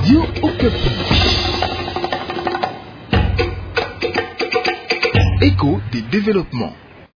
Radio Okapi. Écho des développements.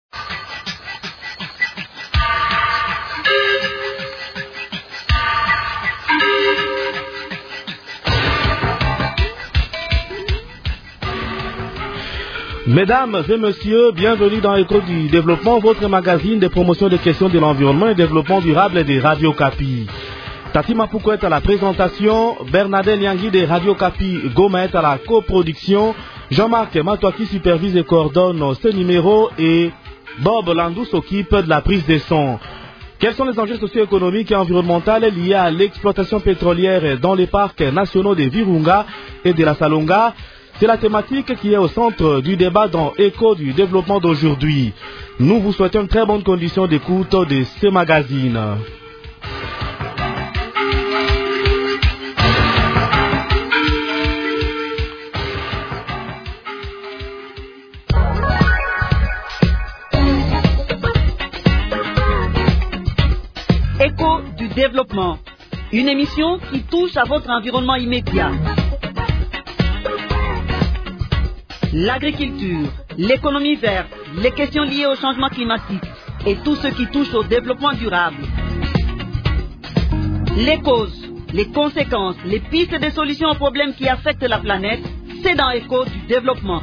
Mesdames et messieurs, bienvenue dans Écho du développement, votre magazine de promotion des questions de l'environnement et développement durable des Radio Okapi. Tati Mapouko est à la présentation, Bernadette Nyangui de Radio Okapi Goma est à la coproduction, Jean-Marc Matouaki supervise et coordonne ce numéro et Bob Landou s'occupe de la prise des sons. Quels sont les enjeux socio-économiques et environnementaux liés à l'exploitation pétrolière dans les parcs nationaux de Virunga et de la Salonga? C'est la thématique qui est au centre du débat dans Écho du développement d'aujourd'hui. Nous vous souhaitons une très bonne condition d'écoute de ce magazine. Écho du développement, une émission qui touche à votre environnement immédiat. L'agriculture, l'économie verte, les questions liées au changement climatique et tout ce qui touche au développement durable. Les causes, les conséquences, les pistes de solutions aux problèmes qui affectent la planète, c'est dans Écho du développement.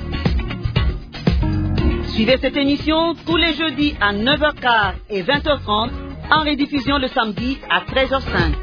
Suivez cette émission tous les jeudis à 9h15 et 20h30, en rediffusion le samedi à 13h05.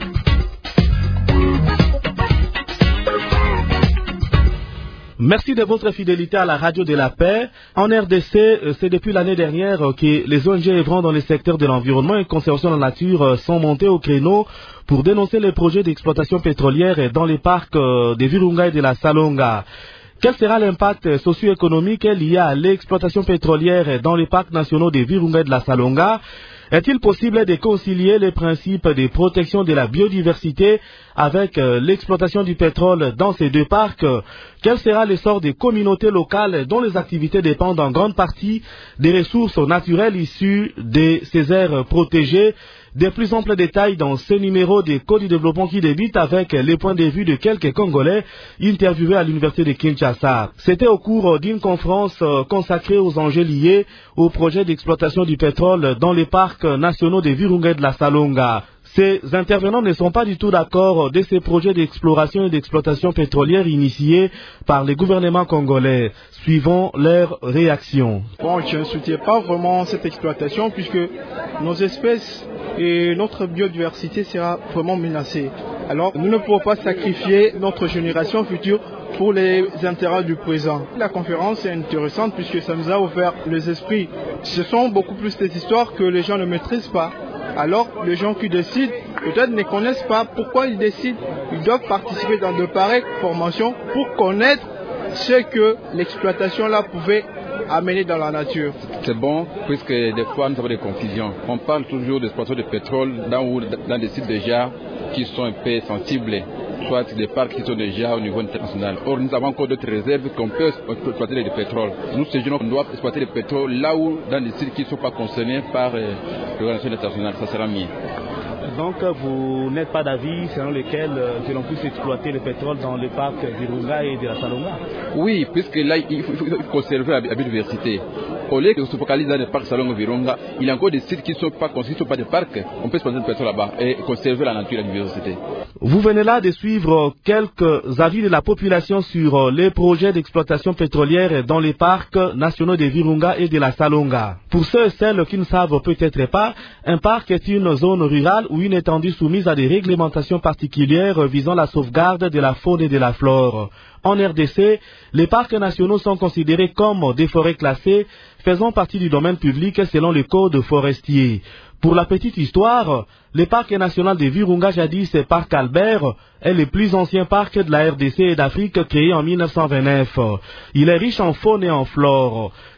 Merci de votre fidélité à la Radio de la Paix. En RDC, c'est depuis l'année dernière que les ONG œuvrant dans les secteurs de l'environnement et conservation de la nature sont montées au créneau pour dénoncer les projets d'exploitation pétrolière dans les parcs de Virunga et de la Salonga. Quel sera l'impact socio-économique lié à l'exploitation pétrolière dans les parcs nationaux de Virunga et de la Salonga? Est-il possible de concilier les principes de protection de la biodiversité avec l'exploitation du pétrole dans ces deux parcs? Quel sera l'essor des communautés locales dont les activités dépendent en grande partie des ressources naturelles issues de ces aires protégées? Des plus amples détails dans ce numéro des Codes du développement qui débute avec les points de vue de quelques Congolais interviewés à l'université de Kinshasa. C'était au cours d'une conférence consacrée aux enjeux liés au projet d'exploitation du pétrole dans les parcs nationaux de Virunga et de la Salonga. Ces intervenants ne sont pas du tout d'accord de ces projets d'exploration et d'exploitation pétrolière initiés par les gouvernements congolais. Suivons leur réaction. Bon, je ne soutiens pas vraiment cette exploitation puisque nos espèces et notre biodiversité sera vraiment menacée. Alors, nous ne pouvons pas sacrifier notre génération future pour les intérêts du présent. La conférence est intéressante puisque ça nous a ouvert les esprits. Ce sont beaucoup plus des histoires que les gens ne maîtrisent pas. Alors, les gens qui décident, peut-être ne connaissent pas pourquoi ils décident. Ils doivent participer dans de pareilles formations pour connaître ce que l'exploitation là pouvait amener dans la nature. C'est bon, puisque des fois nous avons des confusions. On parle toujours d'exploitation de pétrole dans des sites déjà qui sont un peu sensibles, soit des parcs qui sont déjà au niveau international. Or, nous avons encore d'autres réserves qu'on peut exploiter le pétrole. Nous, ces gens, on doit exploiter le pétrole là où, dans des sites qui ne sont pas concernés par l'organisation internationale. Ça sera mieux. Donc, vous n'êtes pas d'avis selon lequel que l'on puisse exploiter le pétrole dans les parcs Virunga et de la Salonga? Oui, puisque là, il faut conserver la biodiversité. Au lieu de se focaliser dans les parcs Salonga Virunga, il y a encore des sites qui ne sont pas construits, qui ne sont pas des parcs. On peut exploiter le pétrole là-bas et conserver la nature et la biodiversité. Vous venez là de suivre quelques avis de la population sur les projets d'exploitation pétrolière dans les parcs nationaux de Virunga et de la Salonga. Pour ceux et celles qui ne savent peut-être pas, un parc est une zone rurale ou une étendue soumise à des réglementations particulières visant la sauvegarde de la faune et de la flore. En RDC, les parcs nationaux sont considérés comme des forêts classées faisant partie du domaine public selon le code forestier. Pour la petite histoire, le parc national de Virunga, jadis Parc Albert, est le plus ancien parc de la RDC et d'Afrique créé en 1929. Il est riche en faune et en flore.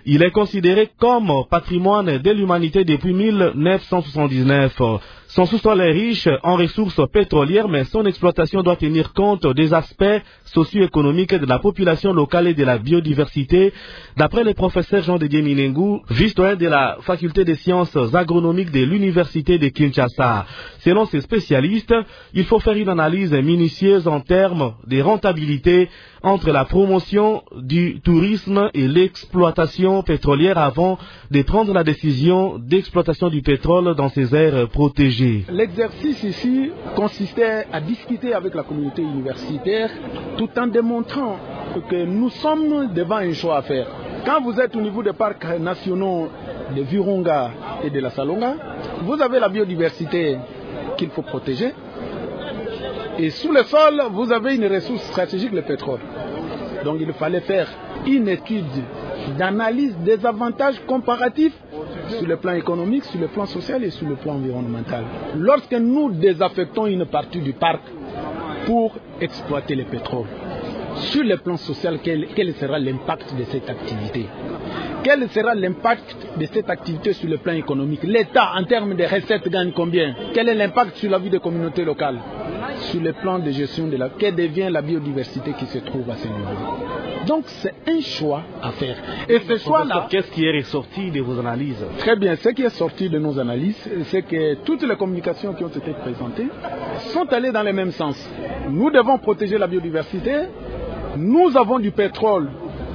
Il est considéré comme patrimoine de l'humanité depuis 1979. Son sous-sol est riche en ressources pétrolières, mais son exploitation doit tenir compte des aspects socio-économiques de la population locale et de la biodiversité, d'après le professeur Jean-Didier Minengou, vice-doyen de la faculté des sciences agronomiques de l'université de Kinshasa. Selon ces spécialistes, il faut faire une analyse minutieuse en termes de rentabilité entre la promotion du tourisme et l'exploitation pétrolière avant de prendre la décision d'exploitation du pétrole dans ces aires protégées. L'exercice ici consistait à discuter avec la communauté universitaire tout en démontrant que nous sommes devant un choix à faire. Quand vous êtes au niveau des parcs nationaux de Virunga et de la Salonga, vous avez la biodiversité qu'il faut protéger. Et sous le sol, vous avez une ressource stratégique, le pétrole. Donc il fallait faire une étude d'analyse des avantages comparatifs sur le plan économique, sur le plan social et sur le plan environnemental. Lorsque nous désaffectons une partie du parc pour exploiter le pétrole, sur le plan social, quel sera l'impact de cette activité? Quel sera l'impact de cette activité sur le plan économique? L'État, en termes de recettes, gagne combien? Quel est l'impact sur la vie des communautés locales? Sur le plan de gestion de que devient la biodiversité qui se trouve à ce niveau? Donc c'est un choix à faire. Et ce choix-là... Qu'est-ce qui est ressorti de vos analyses? Très bien, ce qui est sorti de nos analyses, c'est que toutes les communications qui ont été présentées sont allées dans le même sens. Nous devons protéger la biodiversité. Nous avons du pétrole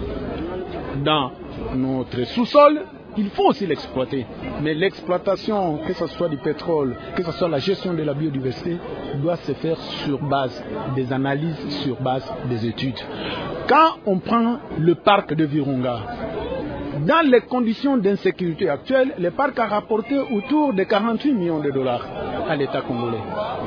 dans notre sous-sol, il faut aussi l'exploiter. Mais l'exploitation, que ce soit du pétrole, que ce soit la gestion de la biodiversité, doit se faire sur base des analyses, sur base des études. Quand on prend le parc de Virunga, dans les conditions d'insécurité actuelles, le parc a rapporté autour de 48 millions de dollars à l'État congolais.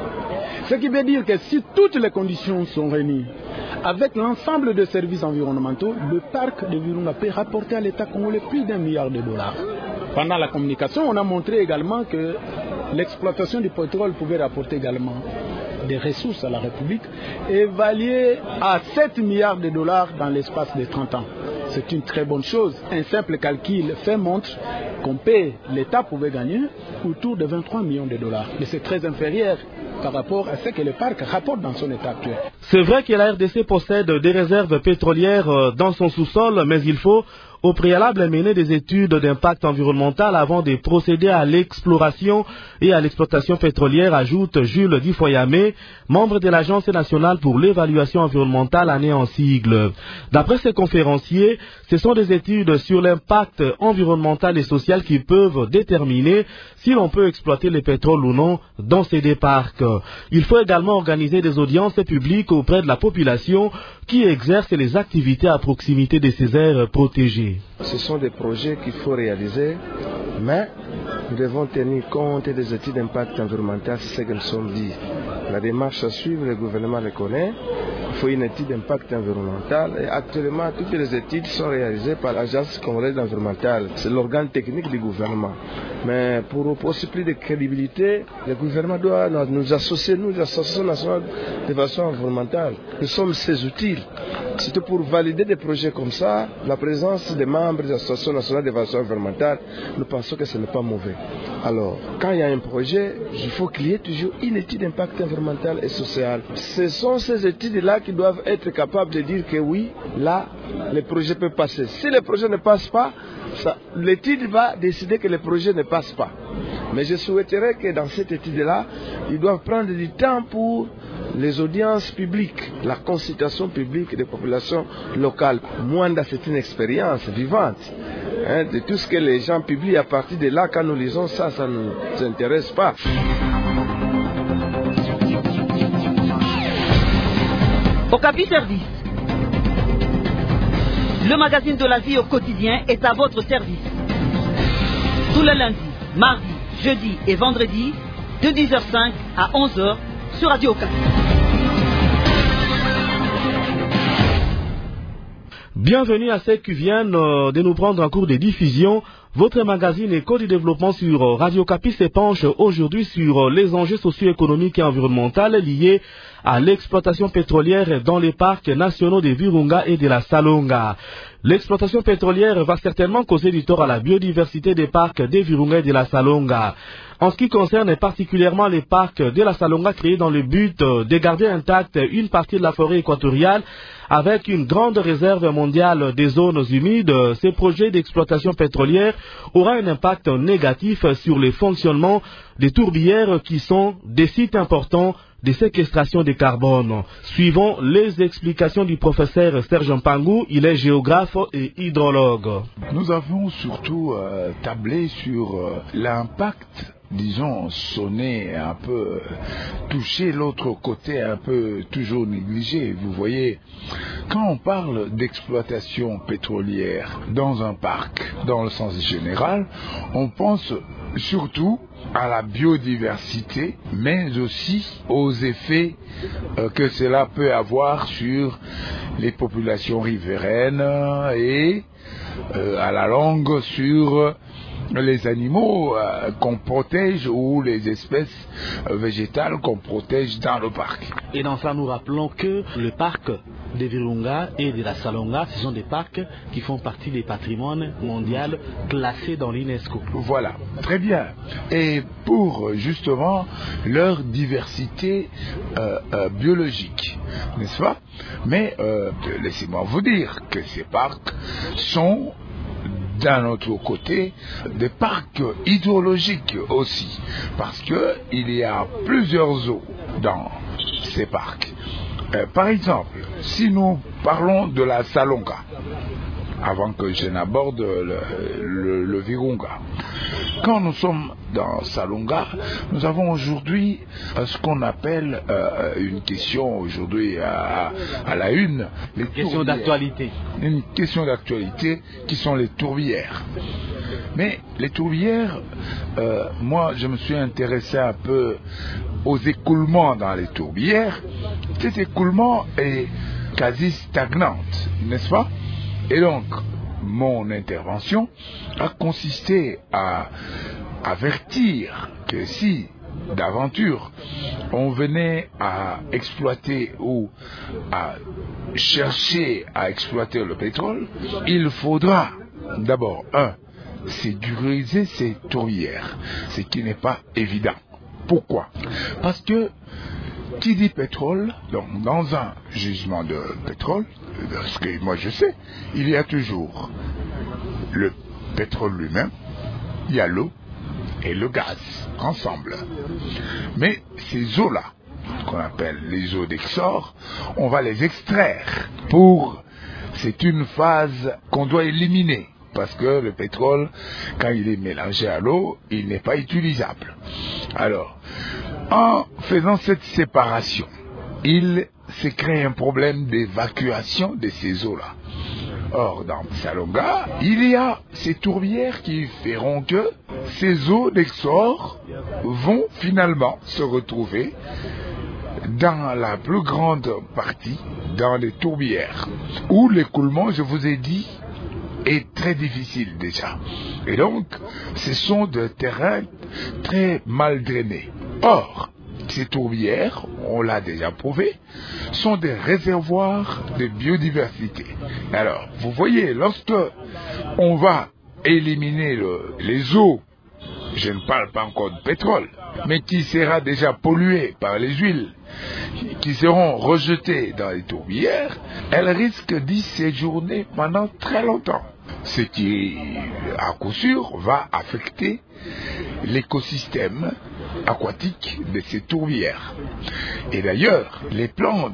Ce qui veut dire que si toutes les conditions sont réunies, avec l'ensemble des services environnementaux, le parc de Virunga peut rapporter à l'État congolais plus d'1 milliard de dollars. Pendant la communication, on a montré également que l'exploitation du pétrole pouvait rapporter également des ressources à la République, évaluées à 7 milliards de dollars dans l'espace de 30 ans. C'est une très bonne chose. Un simple calcul fait montre qu'on paie, l'État pouvait gagner autour de 23 millions de dollars. Mais c'est très inférieur par rapport à ce que le parc rapporte dans son état actuel. C'est vrai que la RDC possède des réserves pétrolières dans son sous-sol, mais il faut au préalable mener des études d'impact environnemental avant de procéder à l'exploration et à l'exploitation pétrolière, ajoute Jules Difoyamé, membre de l'Agence nationale pour l'évaluation environnementale, année en sigle. D'après ces conférenciers, ce sont des études sur l'impact environnemental et social qui peuvent déterminer si l'on peut exploiter le pétrole ou non dans ces deux parcs. Il faut également organiser des audiences publiques auprès de la population qui exerce les activités à proximité de ces aires protégées. Ce sont des projets qu'il faut réaliser, mais nous devons tenir compte des études d'impact environnemental, c'est ce que nous sommes dit. La démarche à suivre, le gouvernement le connaît. Il faut une étude d'impact environnemental et actuellement toutes les études sont réalisées par l'Agence congolaise environnementale. C'est l'organe technique du gouvernement. Mais pour aussi plus de crédibilité, le gouvernement doit nous associer, nous, l'association nationale d'évaluation environnementale. Nous sommes ses outils. C'était pour valider des projets comme ça, la présence des membres de l'association nationale d'évaluation environnementale, nous pensons que ce n'est pas mauvais. Alors, quand il y a un projet, il faut qu'il y ait toujours une étude d'impact environnemental et social. Ce sont ces études-là qui doivent être capables de dire que oui, là, le projet peut passer. Si le projet ne passe pas, l'étude va décider que le projet ne passe pas. Mais je souhaiterais que dans cette étude-là, ils doivent prendre du temps pour les audiences publiques, la consultation publique des populations locales. Mwanda, c'est une expérience vivante. De tout ce que les gens publient à partir de là, quand nous lisons ça ne nous intéresse pas. Okapi Service. Le magazine de la vie au quotidien est à votre service. Tous les lundis, mardis, jeudis et vendredis, de 10h05 à 11h sur Radio Okapi. Bienvenue à ceux qui viennent de nous prendre en cours de diffusion. Votre magazine Éco du développement sur Radio Okapi s'épanche aujourd'hui sur les enjeux socio-économiques et environnementaux liés à l'exploitation pétrolière dans les parcs nationaux de Virunga et de la Salonga. L'exploitation pétrolière va certainement causer du tort à la biodiversité des parcs de Virunga et de la Salonga. En ce qui concerne particulièrement les parcs de la Salonga créés dans le but de garder intacte une partie de la forêt équatoriale avec une grande réserve mondiale des zones humides, ces projets d'exploitation pétrolière aura un impact négatif sur le fonctionnement des tourbières qui sont des sites importants de séquestration de carbone. Suivons les explications du professeur Serge Mpangou, il est géographe et hydrologue. Nous avons surtout tablé sur l'impact, disons, sonné, un peu touché, l'autre côté un peu toujours négligé. Vous voyez, quand on parle d'exploitation pétrolière dans un parc, dans le sens général, on pense surtout à la biodiversité, mais aussi aux effets que cela peut avoir sur les populations riveraines et à la longue sur les animaux qu'on protège ou les espèces végétales qu'on protège dans le parc. Et dans ça, nous rappelons que le parc de Virunga et de la Salonga, ce sont des parcs qui font partie des patrimoines mondiaux classés dans l'UNESCO. Voilà, très bien. Et pour justement leur diversité biologique, n'est-ce pas? Mais laissez-moi vous dire que ces parcs sont d'un autre côté, des parcs hydrologiques aussi, parce que il y a plusieurs eaux dans ces parcs. Par exemple, si nous parlons de la Salonga, avant que je n'aborde le Virunga. Quand nous sommes dans Salonga, nous avons aujourd'hui ce qu'on appelle une question aujourd'hui à la une. Une question d'actualité. Une question d'actualité qui sont les tourbières. Mais les tourbières, moi je me suis intéressé un peu aux écoulements dans les tourbières. Cet écoulement est quasi stagnante, n'est-ce pas? Et donc, mon intervention a consisté à avertir que si, d'aventure, on venait à exploiter ou à chercher à exploiter le pétrole, il faudra d'abord, sécuriser ces tourbières, ce qui n'est pas évident. Pourquoi? Parce que qui dit pétrole, donc dans un gisement de pétrole, ce que moi je sais, il y a toujours le pétrole lui-même, il y a l'eau et le gaz ensemble. Mais ces eaux-là, qu'on appelle les eaux d'exor, on va les extraire c'est une phase qu'on doit éliminer. Parce que le pétrole, quand il est mélangé à l'eau, il n'est pas utilisable. Alors, en faisant cette séparation, il se crée un problème d'évacuation de ces eaux-là. Or, dans Salonga, il y a ces tourbières qui feront que ces eaux d'exor vont finalement se retrouver dans la plus grande partie dans les tourbières, où l'écoulement, je vous ai dit, est très difficile déjà. Et donc, ce sont des terrains très mal drainés. Or, ces tourbières, on l'a déjà prouvé, sont des réservoirs de biodiversité. Alors, vous voyez, lorsque on va éliminer les eaux, je ne parle pas encore de pétrole, mais qui sera déjà pollué par les huiles, qui seront rejetées dans les tourbières, elles risquent d'y séjourner pendant très longtemps. Ce qui, à coup sûr, va affecter l'écosystème aquatique de ces tourbières. Et d'ailleurs, les plantes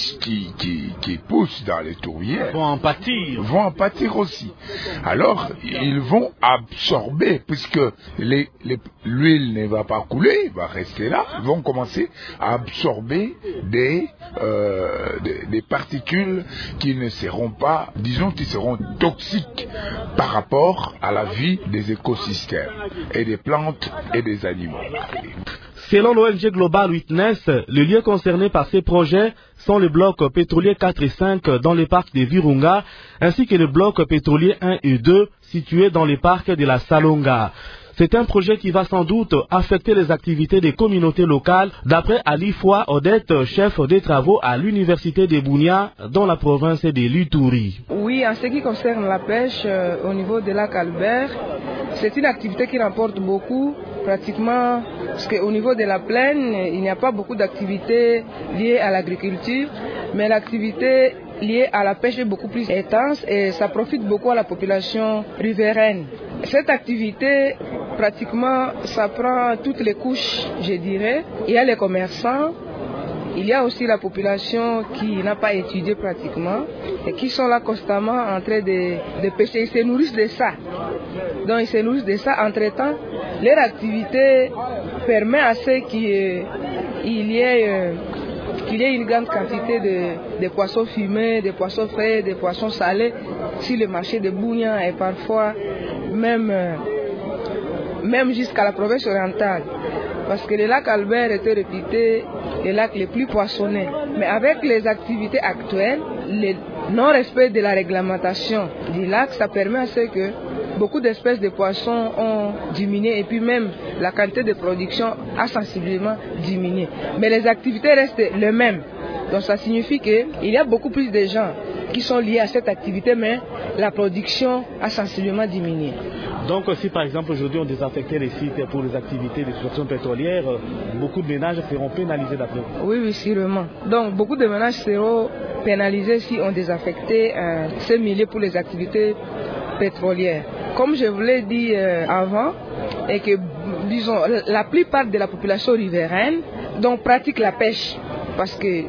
qui poussent dans les tourbières vont en pâtir aussi. Alors, ils vont absorber, puisque l'huile ne va pas couler, va rester là, ils vont commencer à absorber des particules qui ne seront pas, disons, qui seront toxiques par rapport à la vie des écosystèmes et des plantes et des animaux. Selon l'ONG Global Witness, les lieux concernés par ces projets sont les blocs pétroliers 4 et 5 dans les parcs de Virunga, ainsi que les blocs pétroliers 1 et 2 situés dans les parcs de la Salonga. C'est un projet qui va sans doute affecter les activités des communautés locales, d'après Ali Foua Odette, chef des travaux à l'université de Bunia, dans la province de l'Ituri. Oui, en ce qui concerne la pêche au niveau de lac Albert, c'est une activité qui rapporte beaucoup, pratiquement, parce qu'au niveau de la plaine, il n'y a pas beaucoup d'activités liées à l'agriculture, mais l'activité liée à la pêche est beaucoup plus intense et ça profite beaucoup à la population riveraine. Cette activité, pratiquement, ça prend toutes les couches, je dirais. Il y a les commerçants, il y a aussi la population qui n'a pas étudié pratiquement et qui sont là constamment en train de pêcher. Ils se nourrissent de ça. Donc ils se nourrissent de ça. Entre-temps, leur activité permet à ce qu'il y ait une grande quantité de poissons fumés, de poissons frais, de poissons salés sur le marché de Bunia et parfois même jusqu'à la province orientale. Parce que le lac Albert était réputé le lac le plus poissonné. Mais avec les activités actuelles, le non-respect de la réglementation du lac, ça permet à ce que beaucoup d'espèces de poissons ont diminué et puis même la qualité de production a sensiblement diminué. Mais les activités restent les mêmes. Donc ça signifie qu'il y a beaucoup plus de gens qui sont liés à cette activité, mais la production a sensiblement diminué. Donc si par exemple aujourd'hui on désaffectait les sites pour les activités d'exploitation pétrolière, beaucoup de ménages seront pénalisés d'après vous? Oui, sûrement. Donc beaucoup de ménages seront pénalisés si on désaffectait ces milieux pour les activités pétrolières. Comme je vous l'ai dit avant, et que disons la plupart de la population riveraine donc pratique la pêche parce que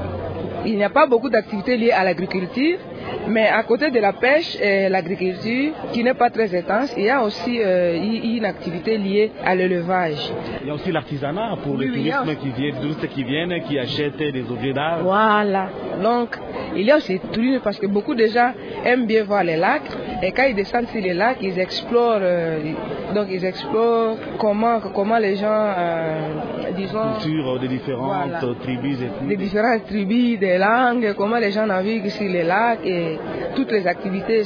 il n'y a pas beaucoup d'activités liées à l'agriculture, mais à côté de la pêche et l'agriculture, qui n'est pas très intense, il y a aussi une activité liée à l'élevage. Il y a aussi l'artisanat pour les touristes qui viennent, qui achètent des objets d'art. Voilà. Donc, il y a aussi le tourisme parce que beaucoup de gens aiment bien voir les lacs. Et quand ils descendent sur les lacs, ils explorent. Donc, ils explorent comment les gens, disons... Culture des différentes tribus et tout. Des différentes tribus, des langues, comment les gens naviguent sur les lacs et toutes les activités,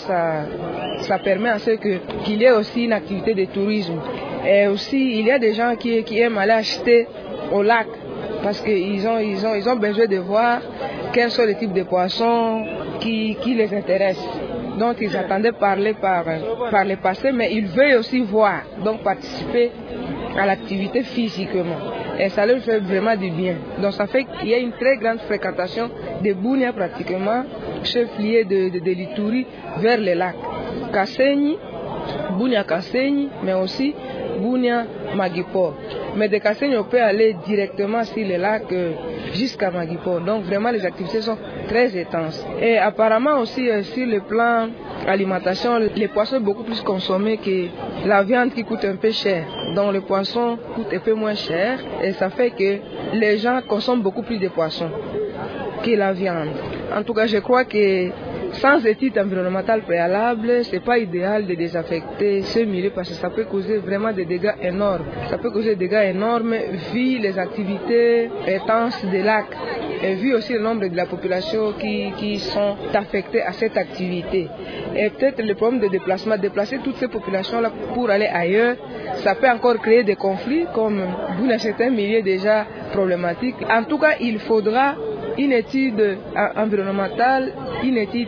ça permet à ce qu'il y ait aussi une activité de tourisme. Et aussi, il y a des gens qui aiment aller acheter au lac parce qu'ils ont besoin de voir quels sont les types de poissons qui les intéressent. Donc ils attendaient parler par le passé, mais ils veulent aussi voir, donc participer à l'activité physiquement. Et ça leur fait vraiment du bien. Donc ça fait qu'il y a une très grande fréquentation de Bunia pratiquement, chef-lieu de l'Ituri, vers les lacs. Kasenyi, Bunia Kasenyi, mais aussi Bunia Magipor. Mais de Kasenyi, on peut aller directement sur les lacs jusqu'à Magipor. Donc vraiment les activités sont très intenses. Et apparemment aussi sur le plan alimentation, les poissons sont beaucoup plus consommés que la viande qui coûte un peu cher. Donc le poisson coûte un peu moins cher et ça fait que les gens consomment beaucoup plus de poissons que la viande. En tout cas, je crois que sans étude environnementale préalable, ce n'est pas idéal de désaffecter ce milieu parce que ça peut causer vraiment des dégâts énormes. Ça peut causer des dégâts énormes vu les activités intenses des lacs et vu aussi le nombre de la population qui sont affectées à cette activité. Et peut-être le problème de déplacement, déplacer toutes ces populations-là pour aller ailleurs, ça peut encore créer des conflits comme dans certains milieux déjà problématiques. En tout cas, il faudra une étude environnementale, une étude,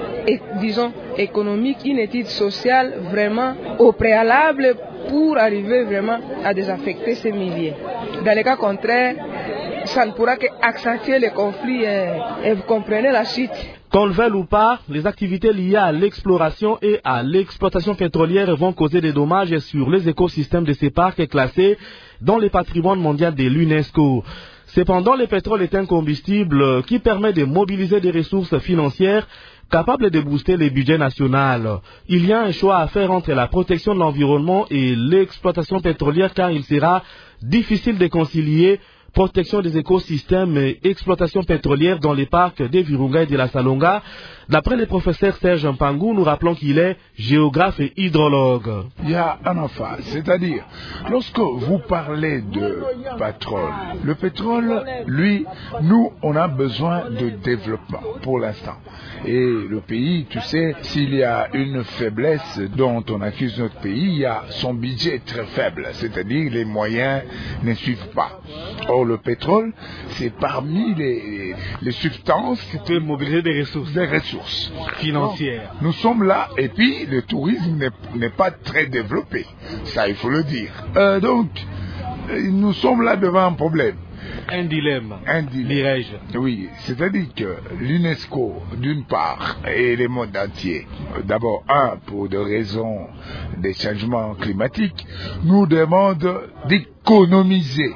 disons, économique, une étude sociale vraiment au préalable pour arriver vraiment à désaffecter ces milieux. Dans le cas contraire, ça ne pourra qu'accentuer les conflits et vous comprenez la suite. Qu'on le veuille ou pas, les activités liées à l'exploration et à l'exploitation pétrolière vont causer des dommages sur les écosystèmes de ces parcs classés dans le patrimoine mondial de l'UNESCO. Cependant, le pétrole est un combustible qui permet de mobiliser des ressources financières capables de booster les budgets nationaux. Il y a un choix à faire entre la protection de l'environnement et l'exploitation pétrolière car il sera difficile de concilier protection des écosystèmes et exploitation pétrolière dans les parcs des Virunga et de la Salonga. D'après le professeur Serge Mpangou, nous rappelons qu'il est géographe et hydrologue. Il y a un emphase, c'est-à-dire, lorsque vous parlez de pétrole, le pétrole, lui, nous, on a besoin de développement pour l'instant. Et le pays, tu sais, s'il y a une faiblesse dont on accuse notre pays, il y a son budget très faible, c'est-à-dire les moyens ne suivent pas. Or, le pétrole, c'est parmi les substances qui peuvent mobiliser des ressources financières. Nous sommes là, et puis le tourisme n'est pas très développé, ça il faut le dire. Donc, nous sommes là devant un problème. Un dilemme, dirais-je. Oui, c'est-à-dire que l'UNESCO, d'une part, et le monde entier, d'abord, pour des raisons des changements climatiques, nous demandent d'économiser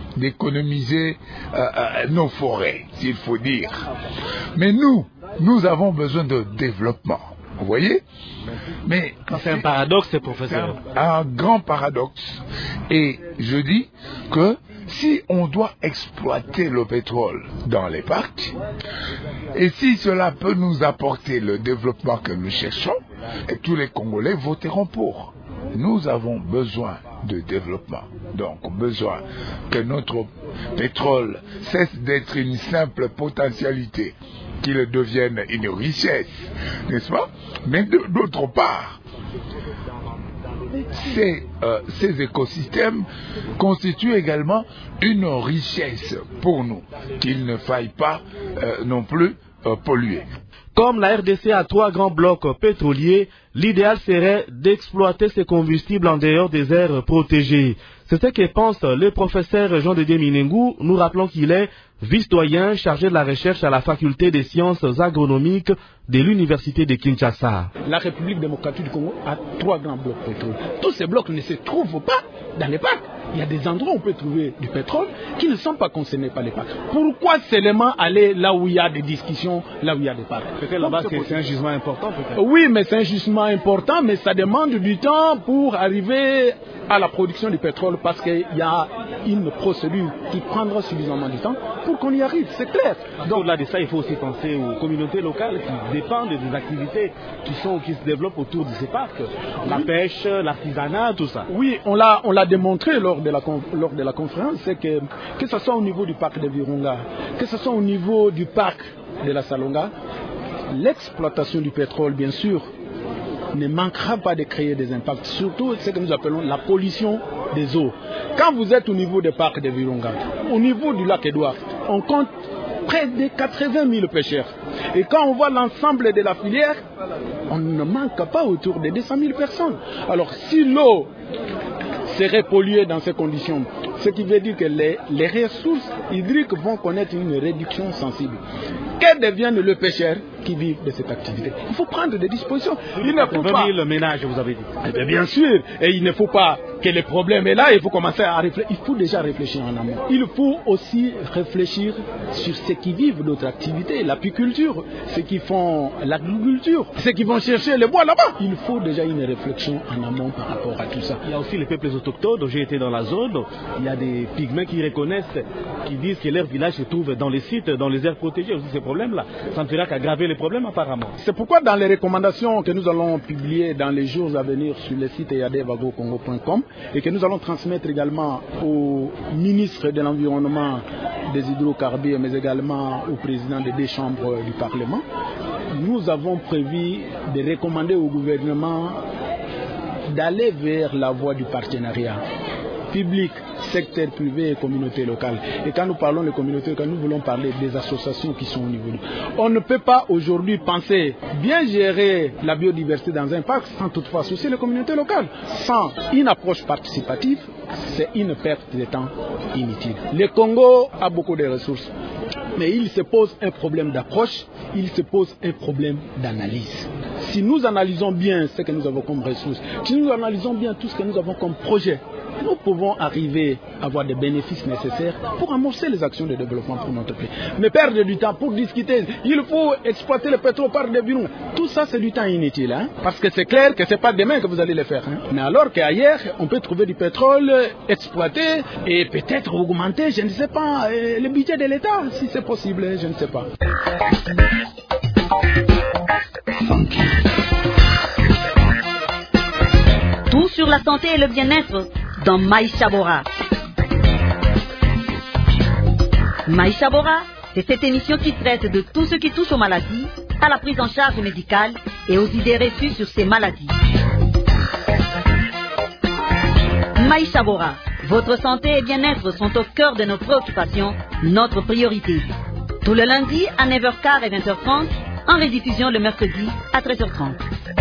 nos forêts, s'il faut dire. Mais nous avons besoin de développement. Vous voyez? Mais c'est un paradoxe, professeur. Un grand paradoxe. Et je dis que si on doit exploiter le pétrole dans les parcs, et si cela peut nous apporter le développement que nous cherchons, et tous les Congolais voteront pour. Nous avons besoin de développement. Donc, besoin que notre pétrole cesse d'être une simple potentialité, qu'il devienne une richesse, n'est-ce pas? Mais d'autre part, ces écosystèmes constituent également une richesse pour nous, qu'il ne faille pas non plus polluer. Comme la RDC a 3 grands blocs pétroliers, l'idéal serait d'exploiter ces combustibles en dehors des aires protégées. C'est ce que pense le professeur Jean-Didier Minengou. Nous rappelons qu'il est vice-doyen chargé de la recherche à la faculté des sciences agronomiques de l'université de Kinshasa. La République démocratique du Congo a 3 grands blocs pétroliers. Tous ces blocs ne se trouvent pas dans les parcs. Il y a des endroits où on peut trouver du pétrole qui ne sont pas concernés par les parcs. Pourquoi seulement aller là où il y a des discussions, là où il y a des parcs? Peut-être là-bas c'est un gisement important peut-être. Oui, mais c'est un gisement important, mais ça demande du temps pour arriver à la production du pétrole parce qu'il y a une procédure qui prendra suffisamment du temps pour qu'on y arrive, c'est clair. Donc au-delà de ça, il faut aussi penser aux communautés locales qui dépendent des activités qui se développent autour de ces parcs. La pêche, l'artisanat, tout ça. Oui, on l'a démontré lors de la conférence, c'est que ce soit au niveau du parc de Virunga, que ce soit au niveau du parc de la Salonga, l'exploitation du pétrole, bien sûr, ne manquera pas de créer des impacts, surtout ce que nous appelons la pollution des eaux. Quand vous êtes au niveau des parcs de Virunga, au niveau du lac Édouard, on compte près de 80 000 pêcheurs. Et quand on voit l'ensemble de la filière, on ne manque pas autour de 200 000 personnes. Alors si l'eau serait polluée dans ces conditions, ce qui veut dire que les ressources hydriques vont connaître une réduction sensible. Que deviennent les pêcheurs qui vivent de cette activité? Il faut prendre des dispositions. Il ne faut pas 20 000 ménages, vous avez dit. Eh bien sûr, et il ne faut pas que le problème est là, il faut commencer à réfléchir. Il faut déjà réfléchir en amont. Il faut aussi réfléchir sur ceux qui vivent d'autres activités, l'apiculture, ceux qui font l'agriculture, ceux qui vont chercher le bois là-bas. Il faut déjà une réflexion en amont par rapport à tout ça. Il y a aussi les peuples autochtones. J'ai été dans la zone, il y a des pygmées qui reconnaissent, qui disent que leur village se trouve dans les sites, dans les aires protégées. Aussi ces problèmes-là, ça ne fera qu'aggraver les problèmes apparemment. C'est pourquoi dans les recommandations que nous allons publier dans les jours à venir sur le site eyadevagocongo.com et que nous allons transmettre également au ministre de l'Environnement, des hydrocarbures, mais également au président des 2 chambres du Parlement, nous avons prévu de recommander au gouvernement d'aller vers la voie du partenariat public, secteur privé et communauté locale. Et quand nous parlons de communauté locale, nous voulons parler des associations qui sont au niveau. On ne peut pas aujourd'hui penser bien gérer la biodiversité dans un parc sans toutefois associer les communautés locales. Sans une approche participative, c'est une perte de temps inutile. Le Congo a beaucoup de ressources, mais il se pose un problème d'approche, il se pose un problème d'analyse. Si nous analysons bien ce que nous avons comme ressources, si nous analysons bien tout ce que nous avons comme projet, nous pouvons arriver à avoir des bénéfices nécessaires pour amorcer les actions de développement pour notre pays. Mais perdre du temps pour discuter, il faut exploiter le pétrole par des bidons. Tout ça, c'est du temps inutile. Parce que c'est clair que ce n'est pas demain que vous allez le faire. Mais alors qu'ailleurs, on peut trouver du pétrole, exploiter et peut-être augmenter, je ne sais pas, le budget de l'État, si c'est possible, je ne sais pas. Tout sur la santé et le bien-être dans Maïcha Bora. Maïcha Bora, c'est cette émission qui traite de tout ce qui touche aux maladies, à la prise en charge médicale et aux idées reçues sur ces maladies. Maïcha Bora, votre santé et bien-être sont au cœur de nos préoccupations, notre priorité. Tout le lundi à 9h15 et 20h30, en rediffusion le mercredi à 13h30.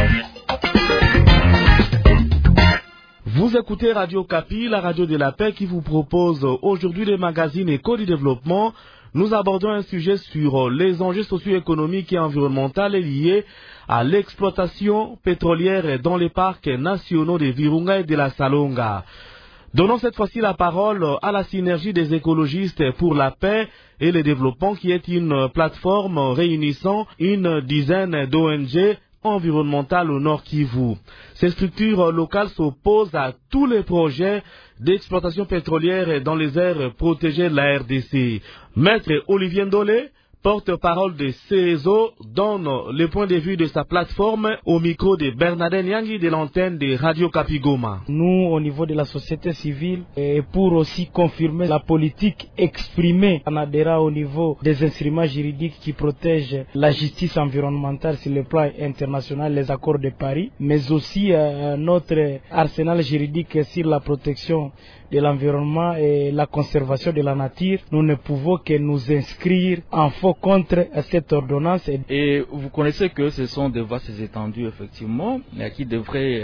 Vous écoutez Radio Kapi, la radio de la paix qui vous propose aujourd'hui le magazine Éco du développement. Nous abordons un sujet sur les enjeux socio-économiques et environnementaux liés à l'exploitation pétrolière dans les parcs nationaux de Virunga et de la Salonga. Donnons cette fois-ci la parole à la synergie des écologistes pour la paix et le développement qui est une plateforme réunissant une dizaine d'ONG environnementales au Nord Kivu. Ces structures locales s'opposent à tous les projets d'exploitation pétrolière dans les aires protégées de la RDC. Maître Olivier Ndolé, porte-parole de CESO, donne le point de vue de sa plateforme au micro de Bernadette Nyangui de l'antenne de Radio Kapi Goma. Nous, au niveau de la société civile, et pour aussi confirmer la politique exprimée en adhérant au niveau des instruments juridiques qui protègent la justice environnementale sur le plan international, les accords de Paris, mais aussi notre arsenal juridique sur la protection de l'environnement et la conservation de la nature, nous ne pouvons que nous inscrire en faux contre cette ordonnance. Et vous connaissez que ce sont des vastes étendues, effectivement, qui devraient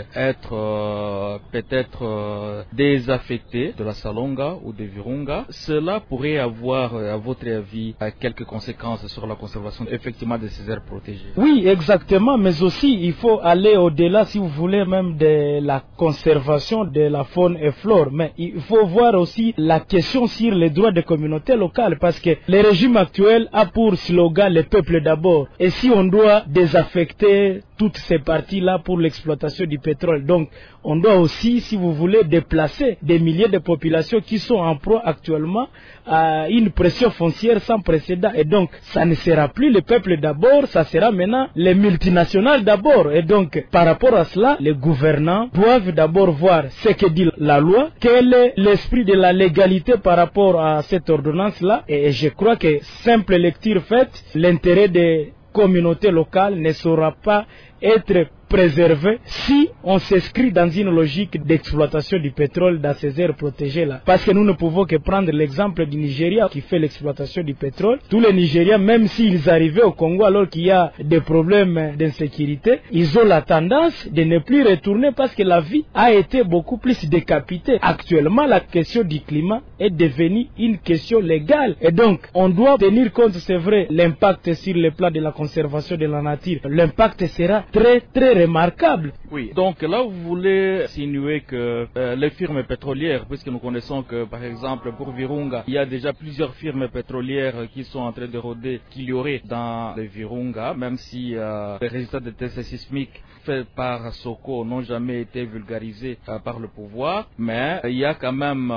être peut-être désaffectées de la Salonga ou de Virunga. Cela pourrait avoir, à votre avis, quelques conséquences sur la conservation effectivement de ces aires protégées. Oui, exactement, mais aussi il faut aller au-delà, si vous voulez, même de la conservation de la faune et flore. Mais il faut voir aussi la question sur les droits des communautés locales, parce que le régime actuel a pour slogan le peuple d'abord. Et si on doit désaffecter toutes ces parties-là pour l'exploitation du pétrole, donc on doit aussi, si vous voulez, déplacer des milliers de populations qui sont en proie actuellement à une pression foncière sans précédent. Et donc, ça ne sera plus le peuple d'abord, ça sera maintenant les multinationales d'abord. Et donc, par rapport à cela, les gouvernants doivent d'abord voir ce que dit la loi, quel est l'esprit de la légalité par rapport à cette ordonnance-là. Et je crois que simple lecture faite, l'intérêt des communautés locales ne saura pas être préservé si on s'inscrit dans une logique d'exploitation du pétrole dans ces aires protégées-là. Parce que nous ne pouvons que prendre l'exemple du Nigeria qui fait l'exploitation du pétrole. Tous les Nigériens, même s'ils arrivaient au Congo alors qu'il y a des problèmes d'insécurité, ils ont la tendance de ne plus retourner parce que la vie a été beaucoup plus décapitée. Actuellement, la question du climat est devenue une question légale. Et donc, on doit tenir compte, c'est vrai, l'impact sur le plan de la conservation de la nature. L'impact sera très, très remarquable. Oui, donc là vous voulez insinuer que les firmes pétrolières, puisque nous connaissons que par exemple pour Virunga, il y a déjà plusieurs firmes pétrolières qui sont en train de rôder qu'il y aurait dans les Virunga, même si les résultats des tests sismiques faits par Soko n'ont jamais été vulgarisés par le pouvoir, mais il y a quand même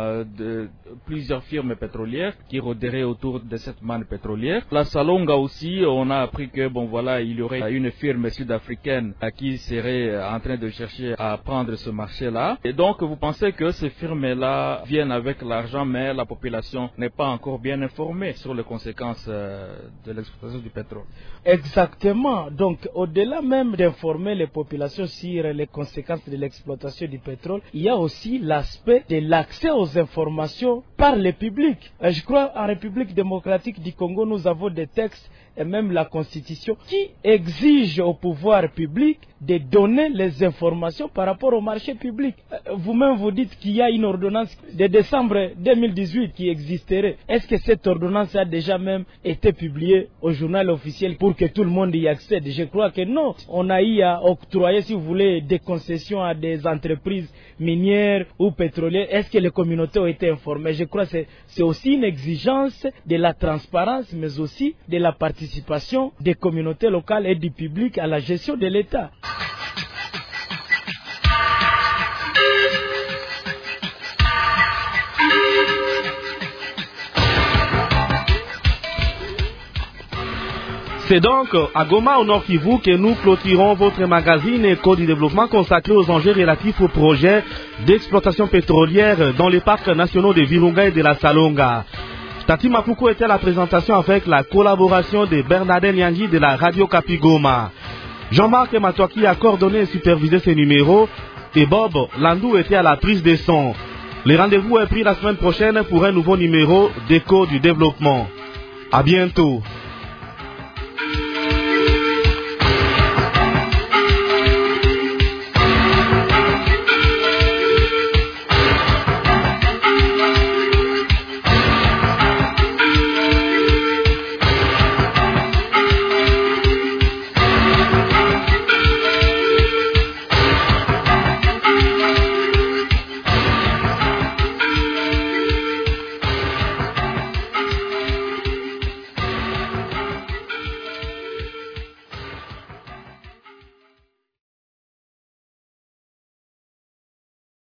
plusieurs firmes pétrolières qui rôderaient autour de cette manne pétrolière. La Salonga aussi, on a appris que bon voilà, il y aurait une firme sud-africaine qui serait en train de chercher à prendre ce marché-là. Et donc, vous pensez que ces firmes-là viennent avec l'argent, mais la population n'est pas encore bien informée sur les conséquences de l'exploitation du pétrole. Exactement. Donc, au-delà même d'informer les populations sur les conséquences de l'exploitation du pétrole, il y a aussi l'aspect de l'accès aux informations par le public. Je crois en République démocratique du Congo, nous avons des textes et même la Constitution qui exige au pouvoir public public de donner les informations par rapport au marché public. Vous-même vous dites qu'il y a une ordonnance de décembre 2018 qui existerait. Est-ce que cette ordonnance a déjà même été publiée au journal officiel pour que tout le monde y accède? Je crois que non. On a eu à octroyer, si vous voulez, des concessions à des entreprises minières ou pétrolières. Est-ce que les communautés ont été informées? Je crois que c'est aussi une exigence de la transparence, mais aussi de la participation des communautés locales et du public à la gestion de l'État. C'est donc à Goma, au Nord Kivu, que nous clôturons votre magazine Éco du développement consacré aux enjeux relatifs aux projets d'exploitation pétrolière dans les parcs nationaux de Virunga et de la Salonga. Tati Mapuko était à la présentation avec la collaboration de Bernadette Nyangi de la radio Kapi Goma. Jean-Marc Matouaki a coordonné et supervisé ces numéros et Bob Landou était à la prise des sons. Le rendez-vous est pris la semaine prochaine pour un nouveau numéro d'Éco du développement. À bientôt.